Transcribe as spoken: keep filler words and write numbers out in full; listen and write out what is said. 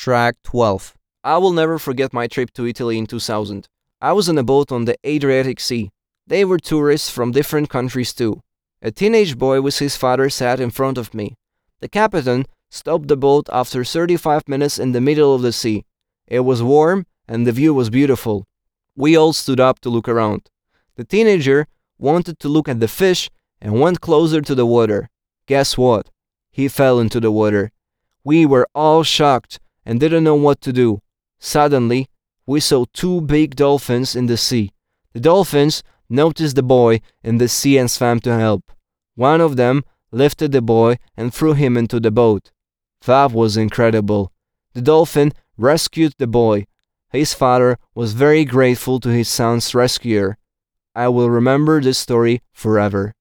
Track twelve. I will never forget my trip to Italy in two thousand. I was on a boat on the Adriatic Sea. They were tourists from different countries too. A teenage boy with his father sat in front of me. The captain stopped the boat after thirty-five minutes in the middle of the sea. It was warm and the view was beautiful. We all stood up to look around. The teenager wanted to look at the fish and went closer to the water. Guess what? He fell into the water. We were all shocked and didn't know what to do. Suddenly, we saw two big dolphins in the sea. The dolphins noticed the boy in the sea and swam to help. One of them lifted the boy and threw him into the boat. That was incredible. The dolphin rescued the boy. His father was very grateful to his son's rescuer. I will remember this story forever.